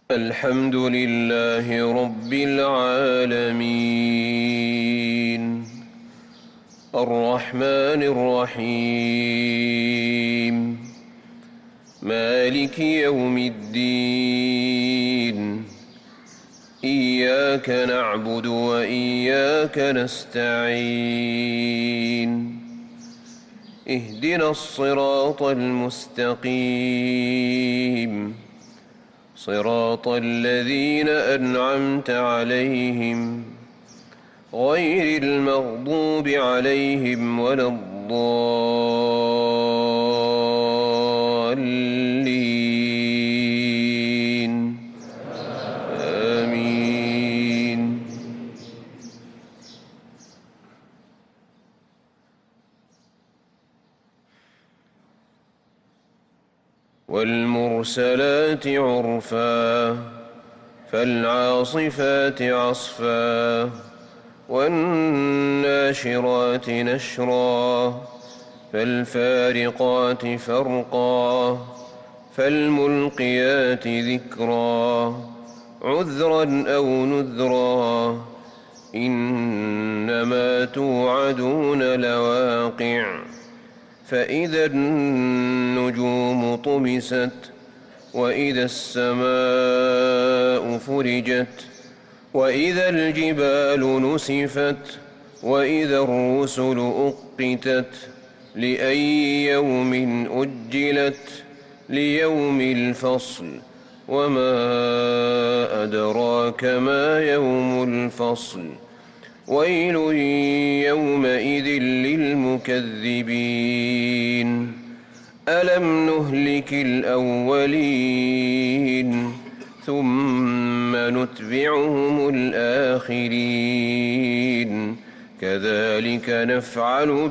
الحمد لله رب العالمين الرحمن الرحيم مالك يوم الدين إياك نعبد وإياك نستعين اهدنا الصراط المستقيم صراط الذين أنعمت عليهم غير المغضوب عليهم ولا الضالين آمين. والمرسلات عرفا فالعاصفات عصفا والناشرات نشرا فالفارقات فرقا فالملقيات ذكرا عذرا أو نذرا إنما توعدون لواقع فإذا النجوم طمست وإذا السماء فرجت وإذا الجبال نسفت وإذا الرسل أقتت لأي يوم أجلت ليوم الفصل وما أدراك ما يوم الفصل ويل يومئذ للمكذبين ألم نهلك الأولين ثم نتبعهم الآخرين كذلك نفعل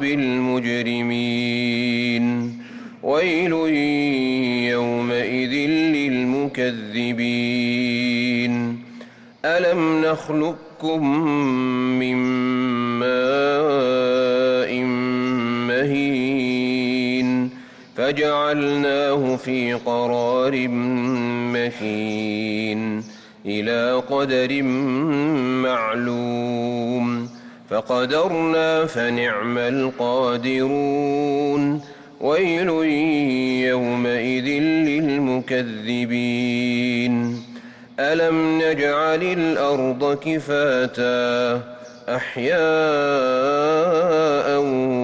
بالمجرمين ويل يومئذ للمكذبين ألم نخلقكم من ماء مهين فجعلناه في قرار مكين إلى قدر معلوم فقدرنا فنعم القادرون ويل يومئذ للمكذبين ألم نجعل الأرض كفاتا أحياء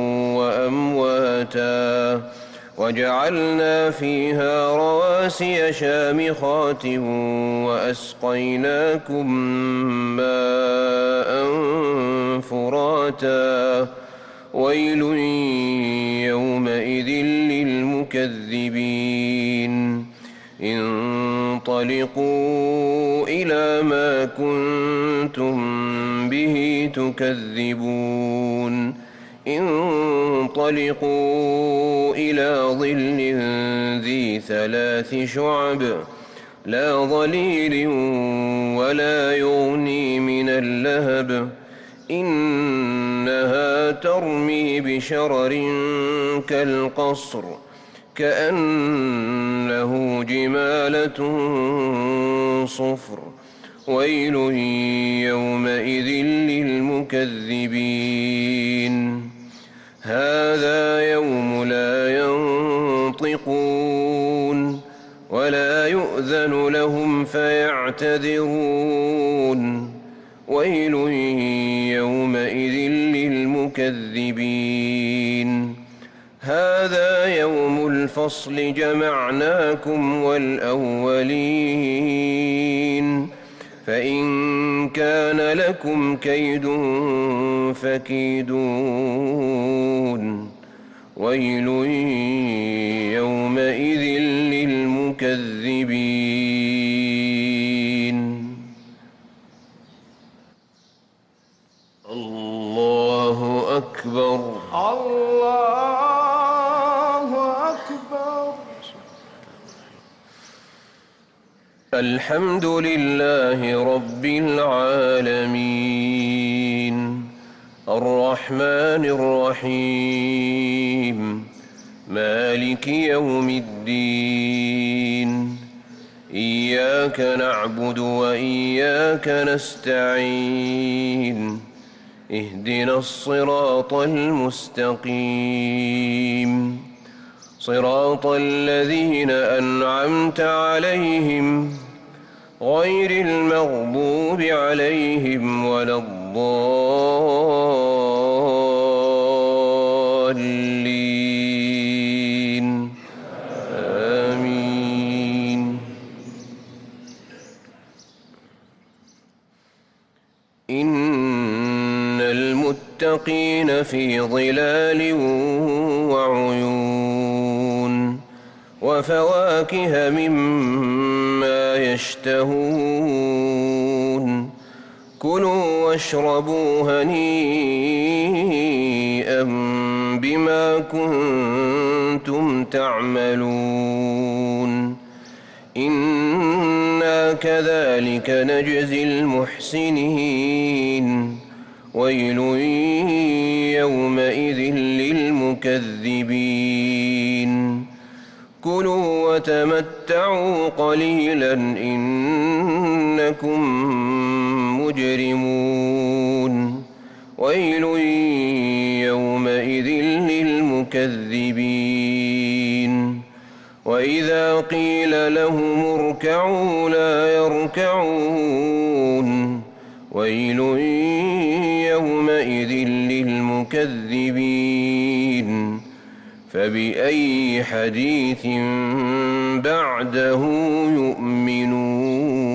وأمواتا وجعلنا فيها رواسي شامخات وأسقيناكم ماء فراتا ويل يومئذ للمكذبين انطلقوا إلى ما كنتم به تكذبون انطلقوا إلى ظل ذي 3 شعب لا ظليل ولا يغني من اللهب إنها ترمي بشرر كالقصر كأنه جمالة صفر ويل يومئذ للمكذبين هذا يوم لا ينطقون ولا يؤذن لهم فيعتذرون ويل يومئذ للمكذبين هذا يوم الفصل جمعناكم والأولين فإن كان لكم كيد فكيدون ويل يومئذ للمكذبين الله أكبر الله أكبر. الحمد لله رب العالمين الرحمن الرحيم مالك يوم الدين إياك إياك نعبد وإياك نستعين اهدنا الصراط المستقيم صراط الذين أنعمت عليهم غير المغضوب عليهم ولا الضالين آمين. إن المتقين في ظلال وعيون وفواكه مما يشتهون كلوا واشربوا هنيئا بما كنتم تعملون إنا كذلك نجزي المحسنين ويل يومئذ للمكذبين كلوا وتمتعوا قليلا إنكم مجرمون ويل يومئذ للمكذبين وإذا قيل لهم اركعوا لا يركعون ويل يومئذ للمكذبين فبأي حديث بعده يؤمنون.